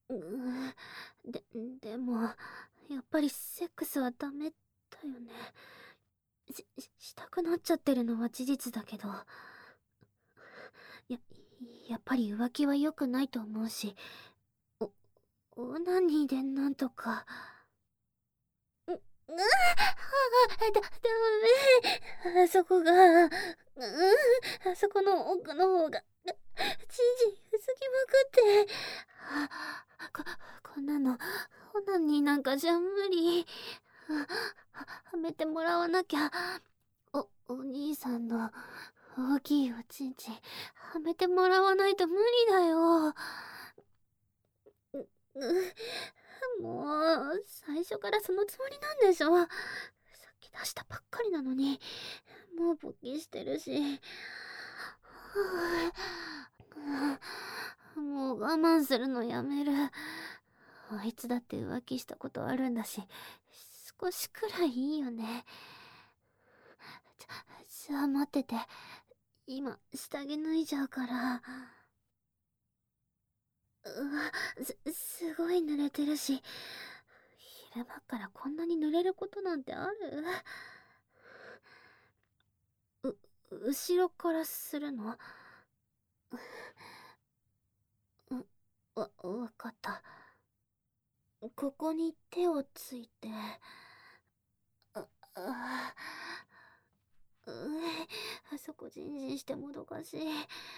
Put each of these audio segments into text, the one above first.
うーでも、やっぱりセックスはダメだよね。したくなっちゃってるのは事実だけど、や、やっぱり浮気は良くないと思うし、お、オナニーでなんとか。ダメ。あそこが、あそこの奥の方が、チンチン薄ぎまくって。こ、こんなの、オナニーなんかじゃ無理。はめてもらわなきゃ。お兄さんの大きいおちんちん、はめてもらわないと無理だよ。もう、最初からそのつもりなんでしょ。さっき出したばっかりなのに、もう勃起してるし。もう我慢するのやめる。あいつだって浮気したことあるんだし、少しくらいいいよね。じゃあ待ってて。今、下着脱いじゃうから。すごい濡れてるし、昼間っからこんなに濡れることなんてある？後ろからするの？わかった。ここに手をついて。あ、あ、あそこジンジンしてもどかしい。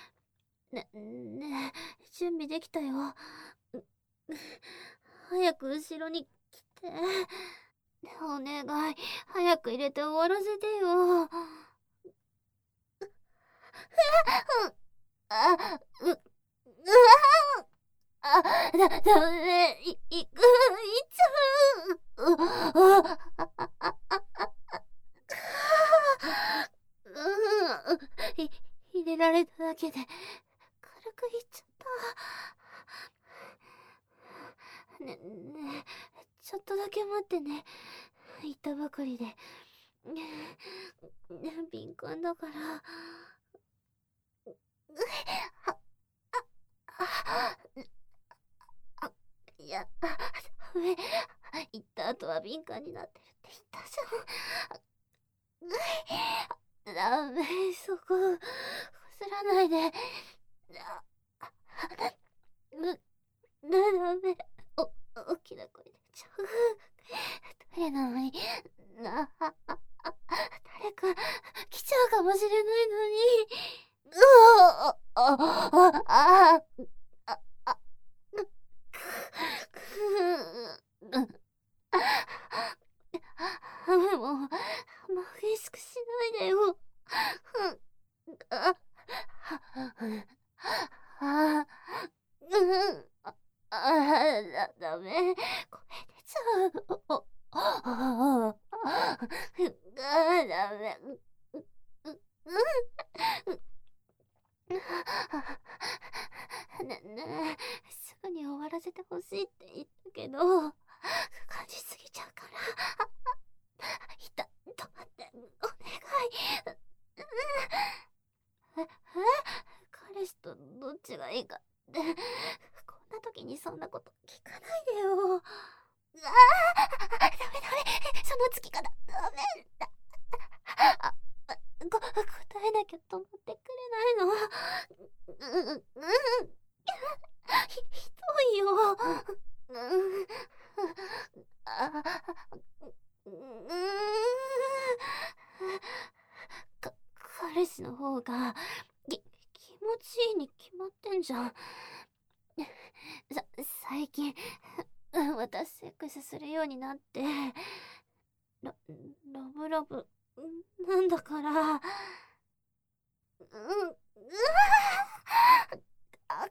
ねえ、準備できたよ。早く後ろに来て。お願い、早く入れて終わらせてよ。あ、ダメ、行っちゃう。入れられただけで、軽くいっちゃった。ねえ、ちょっとだけ待ってね。言ったばかりで。敏感だから。いや、ダメ。言った後は敏感になってるって言ったじゃん。ダメ、そこ、こすらないで。ダメ。大きな声出ちゃう。トイレなのに、誰か来ちゃうかもしれないのに。もう激しくしないでよ。ダメ。声出ちゃう。ダメ。ねえ、すぐに終わらせてほしいって言ったけど、感じすぎちゃうから。止まって、お願い。彼氏とどっちがいいかって、こんな時にそんなこと聞かないでよ。ダメ、そのつき方、ダメだ。答えなきゃ止まってくれないの。ひどいよ。か彼氏の方が気持ちいいに決まってんじゃん。最近私セックスするようになってラブラブなんだから。ううあ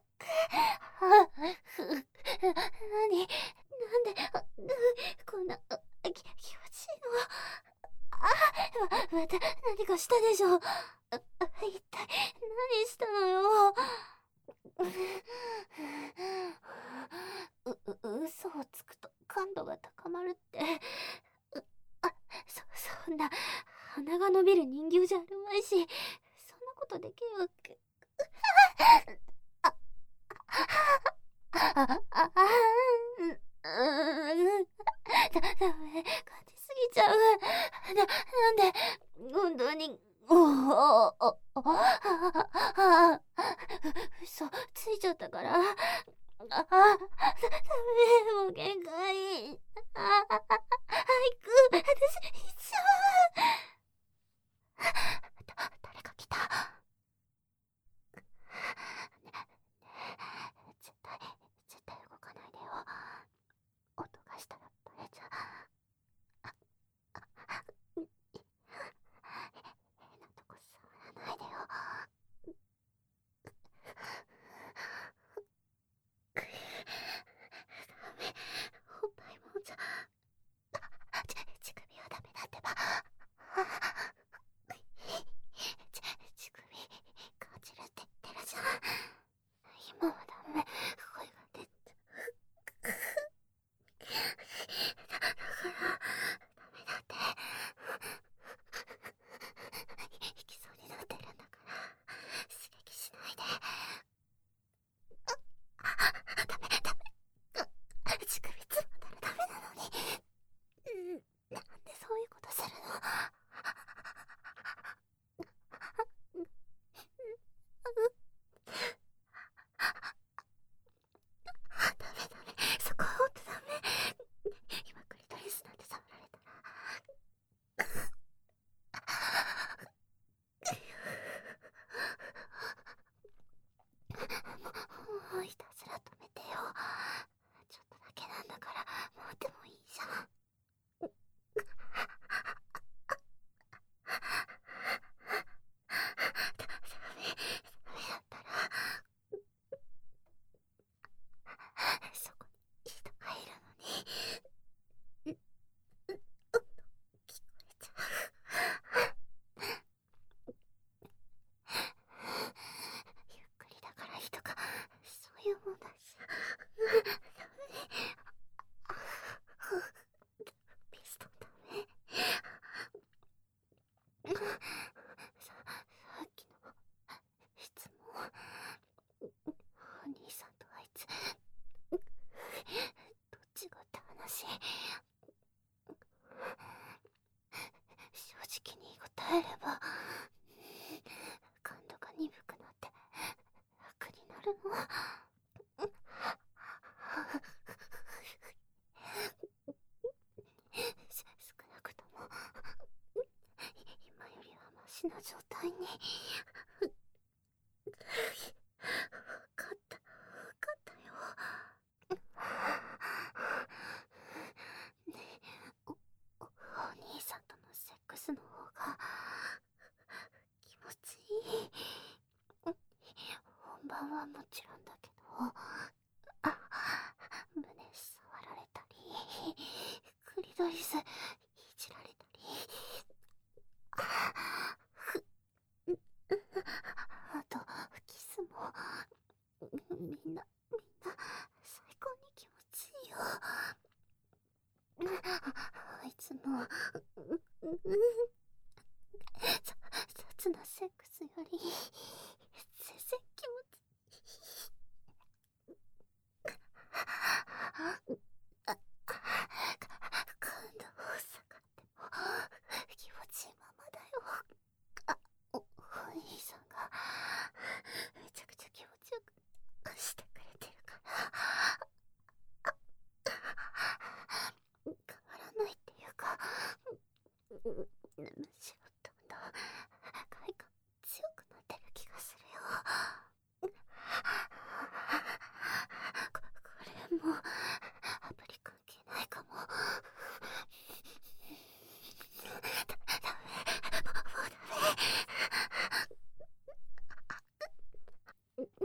何なんでこんな気持ちいいの。また何かしたでしょ。一体何したのよ。嘘をつくと感度が高まるって。そんな鼻が伸びる人形じゃあるまいし、そんなことできるわけ。ああああ嘘ついちゃったから。ダメ、もう限界。早く、私、行っちゃう。誰か来た。絶対動かないでよ。音がしたらバレちゃう。変なとこ触らないでよ。ダメ、おっぱいもんじゃ。乳首はダメだってば。乳首感じるって言ってるじゃん。今はダメ、声が出て。だからダメだって。行きそうになってるんだから刺激しないで。ダメダメ、乳首つまんだらダメなのに。なんでそういうことするの。ダメダメ、そこはほんとダメ。今クリトリスなんて触られたら。もういたずら止めてよ。ちょっとだけなんだからもうでもいいじゃん。ダメだったらそこに人がいるのに。音聞こえちゃう。ゆっくりだからいいとかそういうもんだし。ダメ。ピストンダメ。さっきの質問、お兄さんとあいつどっちがって話。正直に答えれば感度が鈍くなって楽になるの。少なくとも今よりはマシな状態に。分かったよ。ねえ、お兄さんとのセックスの方が気持ちいい。本番はもちろんだけど、胸触られたりクリトリスいじられたり、あとキスもみんな最高に気持ちいいよ。あいつの雑なセックスより全然気持ちいい。感度を下がっても気持ちいいままだよ。お兄さんがめちゃくちゃ気持ちよくしてくれてるから変わらないっていうか、むしろどんどん快感強くなってる気がするよ。これもアプリ関係ないかも。ダメ、もうダメ。無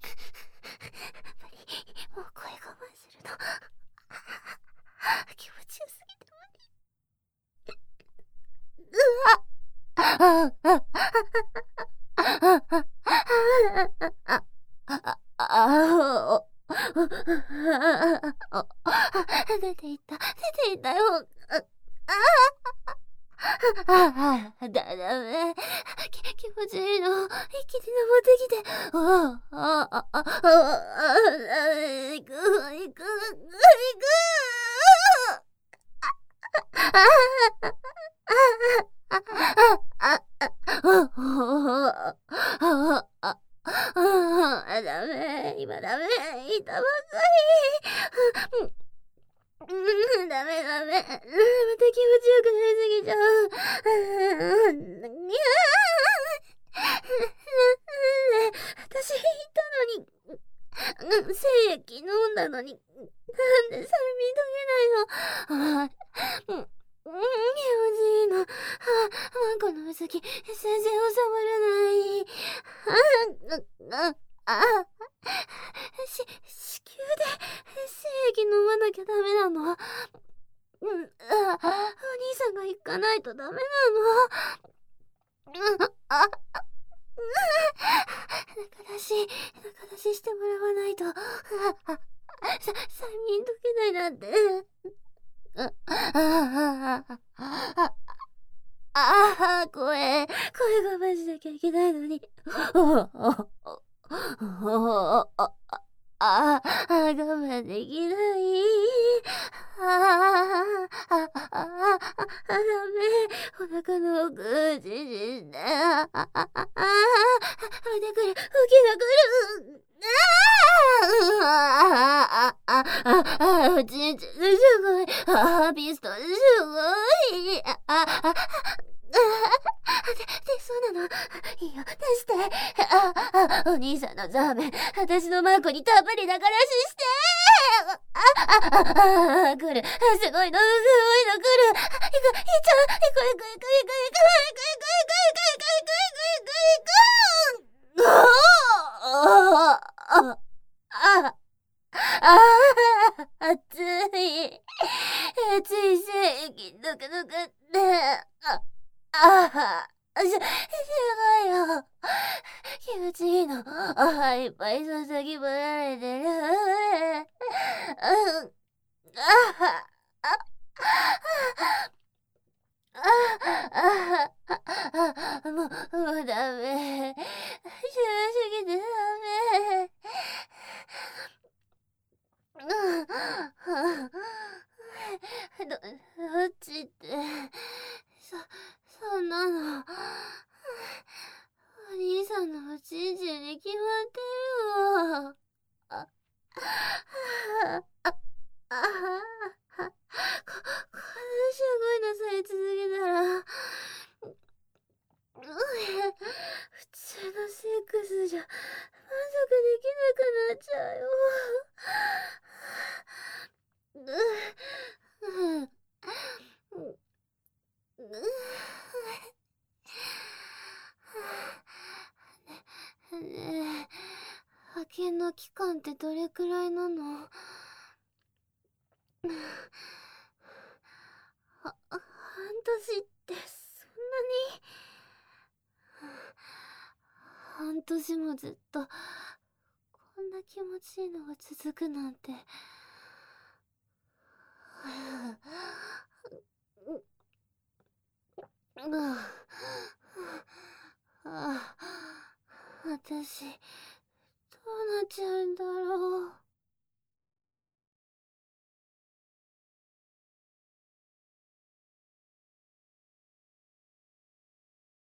理、もう声我慢するの。気持ちよすぎて無理。出ていったよ。ダメ。気持ちいいの。一気に登ってきて。行く。 ダメ、今ダメ、いたばっかり。ダメダメ。また気持ちよくなりすぎちゃう。私言ったのに、精液飲んだのに、なんで催眠解けないの。気持ちいいの。このうさぎ、全然収まらない。子宮で精液飲まなきゃダメなの。お兄さんが行かないとダメなの。中出ししてもらわないと。催眠解けないなんて。声がマジなきゃいけないのに。我慢できない。ダメ。お腹の奥、じじして。出てくる、吹きが来る。ちんちんすごい。ピストルすごい。そうなの。いいよ、出して。お兄さんのザーメン、私のマークにたっぷりだからして。来る。すごいの、すごいの来る。いっちゃう。行く。熱い精液、ぬくぬくって。すごいよ。気持ちいいの。いっぱい注ぎぶられてる。もうダメ。すぎてダメ。どっちって、そんなの。お兄さんのおちんちんに決まってるわ。こんなすごいのさえ続けたら、普通のセックスじゃ満足できなくなっちゃうよ。ねえ、派遣の期間ってどれくらいなの？半年ってそんなに？半年もずっとこんな気持ちいいのが続くなんて。私どうなっちゃうんだろう。